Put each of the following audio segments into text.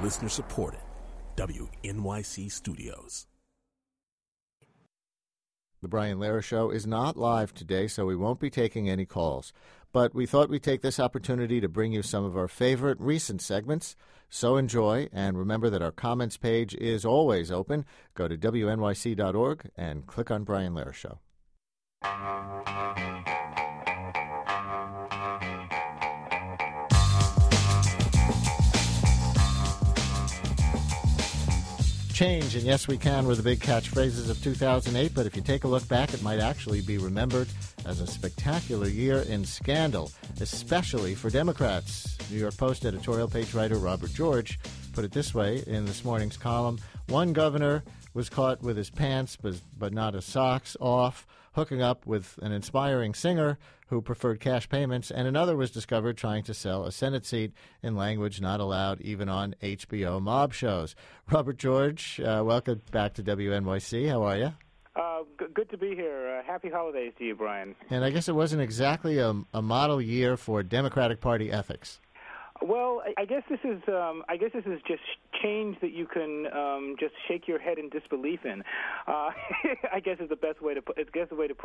Listener supported. WNYC Studios. The Brian Lehrer Show is not live today, so we won't be taking any calls. But we thought we'd take this opportunity to bring you some of our favorite recent segments. So enjoy, and remember that our comments page is always open. Go to WNYC.org and click on Brian Lehrer Show. Change, and yes, we can, were the big catchphrases of 2008, but if you take a look back, it might actually be remembered as a spectacular year in scandal, especially for Democrats. New York Post editorial page writer Robert George put it this way in this morning's column: one governor was caught with his pants, but not his socks off, hooking up with an inspiring singer who preferred cash payments, and another was discovered trying to sell a Senate seat in language not allowed even on HBO mob shows. Robert George, welcome back to WNYC. How are you? Good to be here. Happy holidays to you, Brian. And I guess it wasn't exactly a model year for Democratic Party ethics. Well, I guess this is just change that you can just shake your head in disbelief in. I guess is the best way to put it.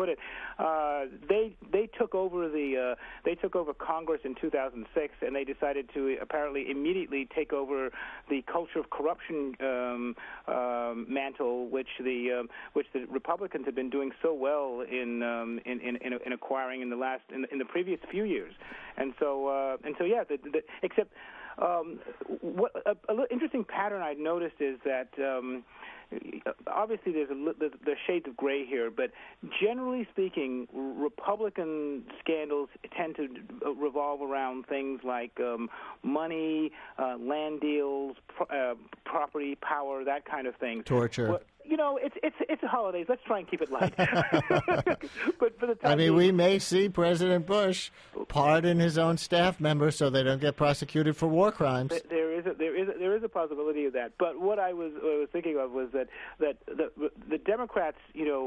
They took over Congress in 2006, and they decided to apparently immediately take over the culture of corruption mantle, which the Republicans have been doing so well in acquiring in the previous few years, and so yeah. Except, what a little interesting pattern I've noticed is that obviously there's shades of gray here, but generally speaking, Republican scandals tend to revolve around things like money, land deals, property, power, that kind of thing. Torture. Well, it's the holidays. Let's try and keep it light. But for the time we may see President Bush pardon his own staff members so they don't get prosecuted for war crimes. There is a possibility of that. But what I was thinking of was that the Democrats,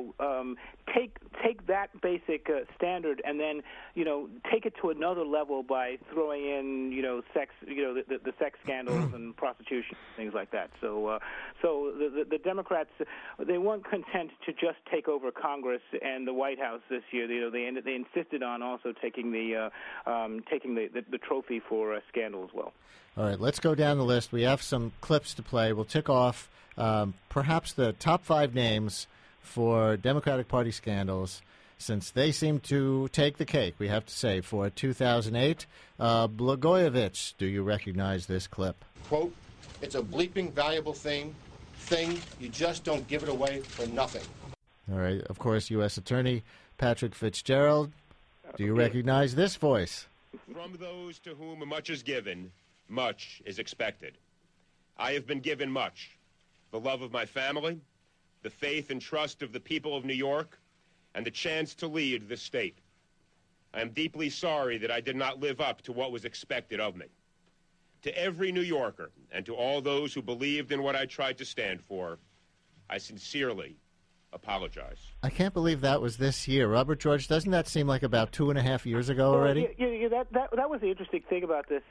take that basic standard and then take it to another level by throwing in sex, the sex scandals and prostitution, things like that. So the Democrats, they weren't content to just take over Congress and the White House this year. They insisted on also taking the trophy for scandal as well. All right, let's go down the list. We have some clips to play. We'll tick off perhaps the top 5 names for Democratic Party scandals, since they seem to take the cake, we have to say, for 2008. Blagojevich, do you recognize this clip? Quote, "It's a bleeping valuable thing. You just don't give it away for nothing." All right, of course, U.S. Attorney Patrick Fitzgerald. Do you recognize this voice? From those to whom much is given, much is expected. I have been given much: the love of my family, the faith and trust of the people of New York, and the chance to lead the state. I am deeply sorry that I did not live up to what was expected of me. To every New Yorker and to all those who believed in what I tried to stand for, I sincerely apologize. I can't believe that was this year. Robert George, doesn't that seem like about 2.5 years ago already? Yeah, that was the interesting thing about this.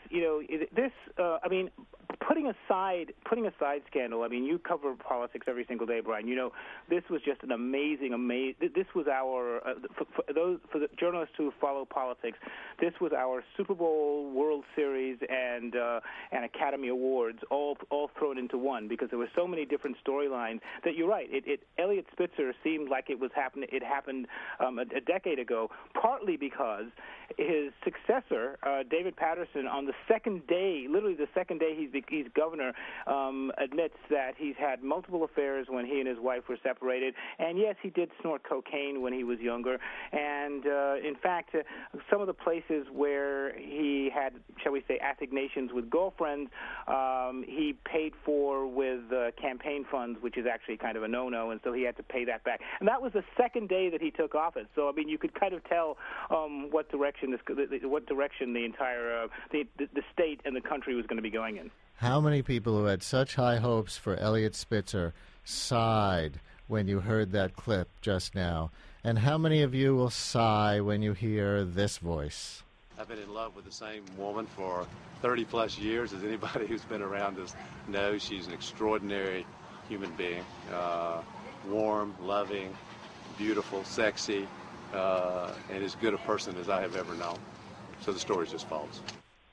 Putting aside scandal, you cover politics every single day, Brian. This was just an amazing. This was our for the journalists who follow politics. This was our Super Bowl, World Series, and Academy Awards all thrown into one, because there were so many different storylines that you're right. Elliot Spitzer seemed like it happened a decade ago, partly because his successor, David Paterson, on the second day, literally the second day he's governor, admits that he's had multiple affairs when he and his wife were separated, and yes, he did snort cocaine when he was younger, and in fact, some of the places where he had, shall we say, assignations with girlfriends, he paid for with campaign funds, which is actually kind of a no-no, and so he had to pay that back. And that was the second day that he took office. So you could kind of tell what direction the entire the state and the country was going to be going in. How many people who had such high hopes for Elliot Spitzer sighed when you heard that clip just now? And how many of you will sigh when you hear this voice? I've been in love with the same woman for 30-plus years, as anybody who's been around us knows. She's an extraordinary human being, warm, loving, beautiful, sexy, and as good a person as I have ever known. So the story just follows.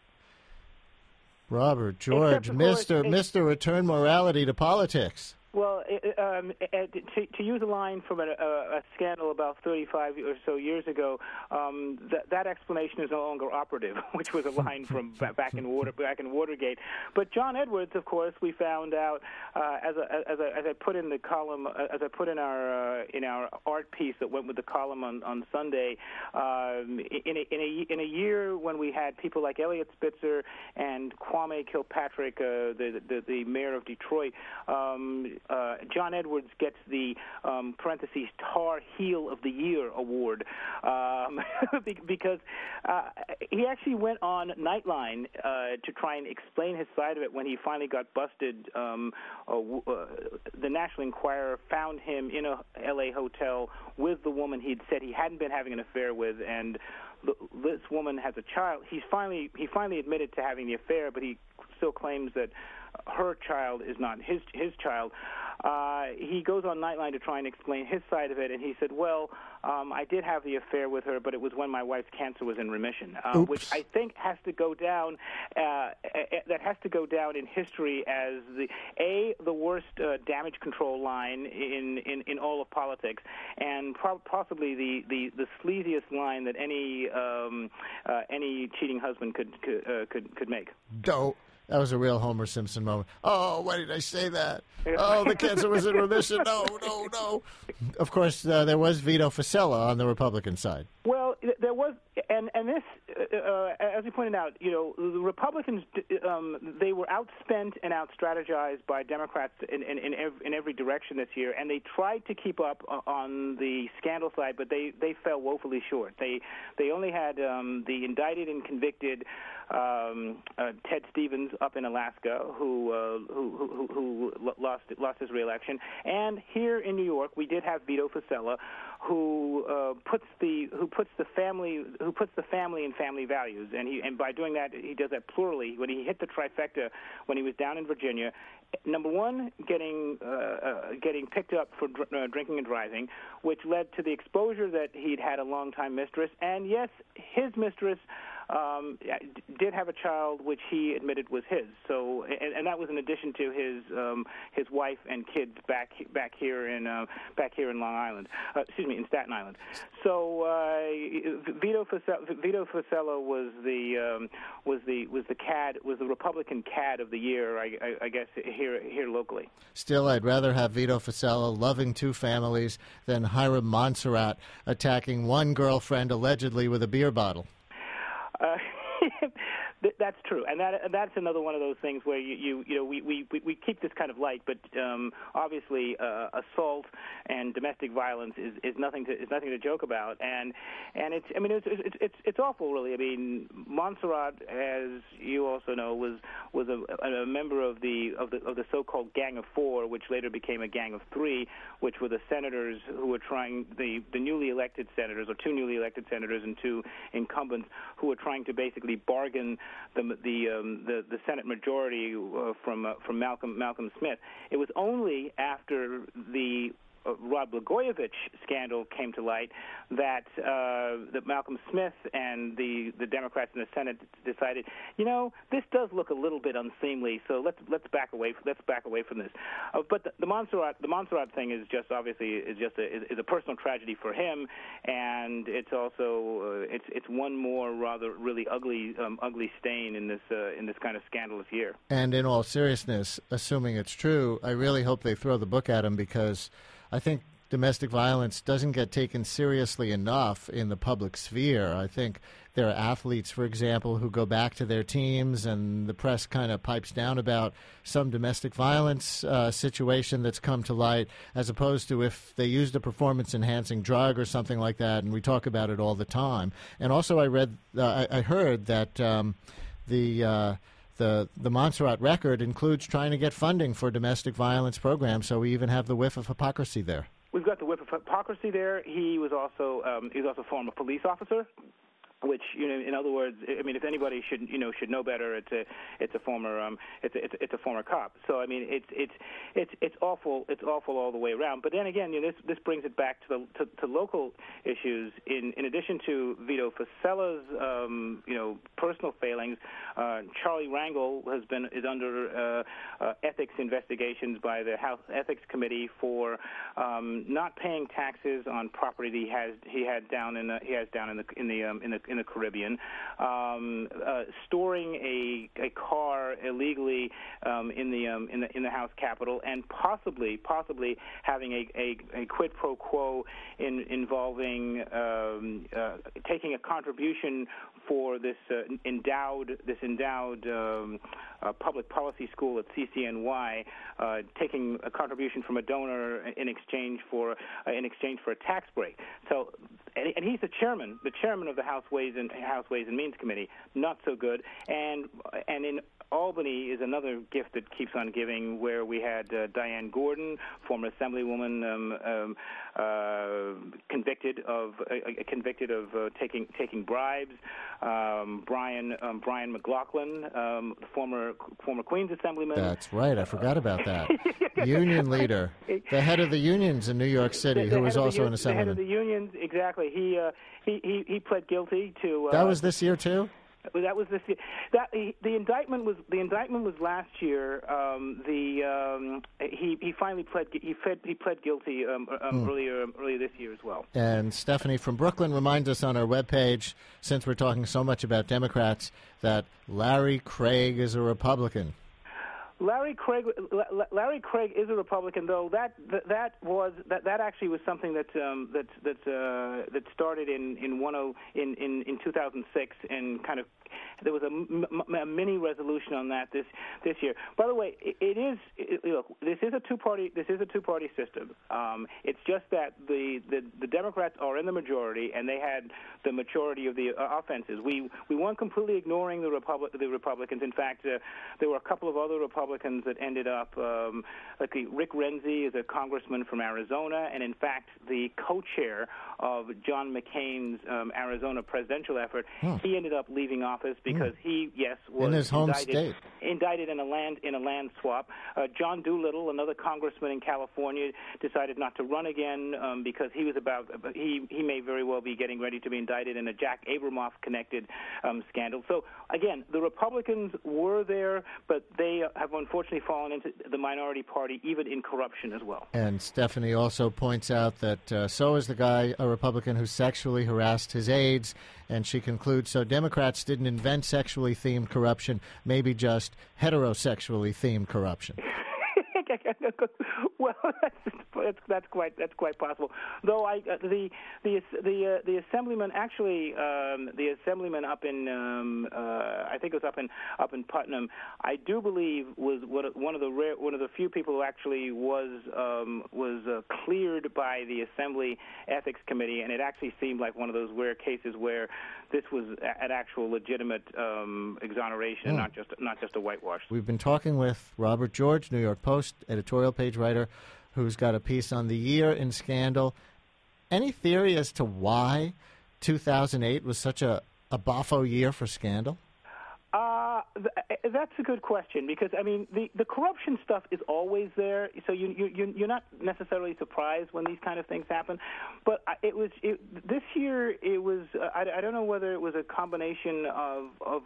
Robert George, Mr. Return Morality to Politics. Well, to use a line from a scandal about 35 or so years ago, that explanation is no longer operative, which was a line from back in Watergate. But John Edwards, of course, we found out as I put in the column, as I put in our art piece that went with the column on Sunday, in a year when we had people like Eliot Spitzer and Kwame Kilpatrick, the mayor of Detroit. John Edwards gets the parentheses Tar Heel of the Year award because he actually went on Nightline to try and explain his side of it when he finally got busted. The National Enquirer found him in a L.A. hotel with the woman he'd said he hadn't been having an affair with, and this woman has a child. He finally admitted to having the affair, but he still claims that her child is not his child. He goes on Nightline to try and explain his side of it, and he said, well, I did have the affair with her, but it was when my wife's cancer was in remission, which I think has to go down in history as the worst damage control line in all of politics, and possibly the sleaziest line that any cheating husband could make. That was a real Homer Simpson moment. Oh, why did I say that? Oh, the cancer was in remission. No. Of course, there was Vito Fossella on the Republican side. Well, there was, and this, as you pointed out, the Republicans, they were outspent and outstrategized by Democrats in every direction this year, and they tried to keep up on the scandal side, but they fell woefully short. They only had the indicted and convicted Ted Stevens up in Alaska, who lost his reelection, and here in New York we did have Vito Fossella, who puts the family in family values, and by doing that he does that plurally. When he hit the trifecta when he was down in Virginia, number one, getting picked up for drinking and driving, which led to the exposure that he'd had a long-time mistress, and yes, his mistress did have a child which he admitted was his. So, and that was in addition to his wife and kids back here in Long Island. In Staten Island. So Vito Fossella was the Republican cad of the year, I guess here locally. Still, I'd rather have Vito Fossella loving two families than Hiram Montserrat attacking one girlfriend allegedly with a beer bottle. That's true, and that's another one of those things where we keep this kind of light, but obviously assault and domestic violence is nothing to joke about, and it's awful, really. I mean, Montserrat, as you also know, was a member of the so-called Gang of Four, which later became a Gang of Three, which were the senators who were trying the newly elected senators, or two newly elected senators and two incumbents, who were trying to basically bargain the Senate majority from Malcolm Smith. It was only after the Rod Blagojevich scandal came to light that Malcolm Smith and the Democrats in the Senate decided, this does look a little bit unseemly, so let's back away from this. But the Montserrat thing is just obviously a personal tragedy for him, and it's also it's one more rather really ugly stain in this kind of scandalous year. And in all seriousness, assuming it's true, I really hope they throw the book at him, because I think domestic violence doesn't get taken seriously enough in the public sphere. I think there are athletes, for example, who go back to their teams and the press kind of pipes down about some domestic violence situation that's come to light, as opposed to if they used a performance-enhancing drug or something like that, and we talk about it all the time. And also I heard that the Montserrat record includes trying to get funding for domestic violence programs, so we even have the whiff of hypocrisy there. We've got the whiff of hypocrisy there. He was also a former police officer, which, in other words, I mean, if anybody should know better, it's a former cop. So I mean, it's awful all the way around. But then again, this brings it back to local issues. In addition to Vito Fosella's personal failings, Charlie Rangel is under ethics investigations by the House Ethics Committee for not paying taxes on property he has down in the Caribbean, storing a car illegally in the House Capitol, and possibly having a quid pro quo involving taking a contribution for this endowed public policy school at CCNY, taking a contribution from a donor in exchange for a tax break. So, and he's the chairman of the House Ways and Means Committee. Not so good. And in Albany is another gift that keeps on giving, where we had Diane Gordon, former Assemblywoman, convicted of taking bribes. Brian McLaughlin, former Queens Assemblyman. That's right. I forgot about that. Union leader, the head of the unions in New York City, who was also an assemblyman. The head of the unions, exactly. He pled guilty to. That was this year too. That was this year. The indictment was last year. He finally pled guilty earlier this year as well. And Stephanie from Brooklyn reminds us on our webpage, since we're talking so much about Democrats, that Larry Craig is a Republican. Larry Craig is a Republican, though. That actually was something that started in 2006, and kind of there was a mini resolution on that this year. By the way, look, this is a two-party system. It's just that the Democrats are in the majority, and they had the majority of the offenses. We weren't completely ignoring the Republicans. In fact, there were a couple of other Republicans that ended up, like Rick Renzi is a congressman from Arizona, and in fact, the co-chair of John McCain's Arizona presidential effort, he ended up leaving office because he, was in his home state, indicted in a land swap. John Doolittle, another congressman in California, decided not to run again because he may very well be getting ready to be indicted in a Jack Abramoff connected scandal. So again, the Republicans were there, but they have unfortunately fallen into the minority party, even in corruption as well. And Stephanie also points out that so is the guy, a Republican, who sexually harassed his aides, and she concludes, so Democrats didn't invent sexually themed corruption, maybe just heterosexually themed corruption. Well, that's quite possible. Though the assemblyman actually the assemblyman up in I think it was up in Putnam, I do believe was one of the few people who actually was cleared by the Assembly Ethics Committee, and it actually seemed like one of those rare cases where this was an actual legitimate exoneration, not just a whitewash. We've been talking with Robert George, New York Post editorial page writer, who's got a piece on the year in scandal. Any theory as to why 2008 was such a boffo year for scandal? That's a good question, because I mean the corruption stuff is always there, so you're not necessarily surprised when these kind of things happen. But this year it was I don't know whether it was a combination of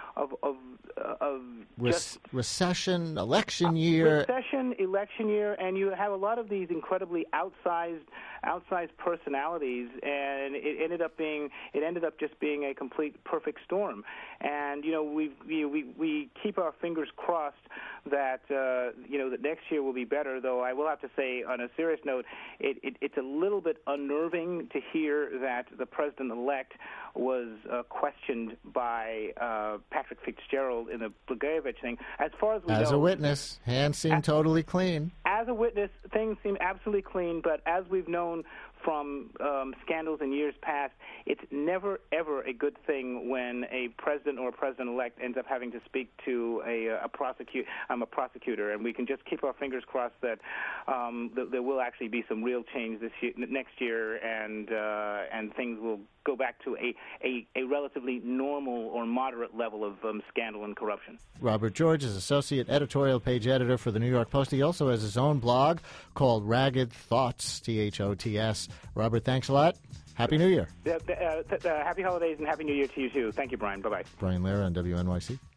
recession, election year, and you have a lot of these incredibly outsized personalities, and it ended up just being a complete perfect storm. And we keep our fingers crossed that that next year will be better. Though I will have to say, on a serious note, it's a little bit unnerving to hear that the president-elect was questioned by Patrick Fitzgerald in the Blagojevich thing. As far as we know, as a witness, hands seem totally clean. As a witness, things seem absolutely clean. But as we've known from scandals in years past, it's never, ever a good thing when a president or a president-elect ends up having to speak to a prosecutor, and we can just keep our fingers crossed that there will actually be some real change next year, and things will go back to a relatively normal or moderate level of scandal and corruption. Robert George is associate editorial page editor for the New York Post. He also has his own blog called Ragged Thoughts, THOTS. Robert, thanks a lot. Happy New Year. Happy holidays and Happy New Year to you, too. Thank you, Brian. Bye-bye. Brian Lehrer on WNYC.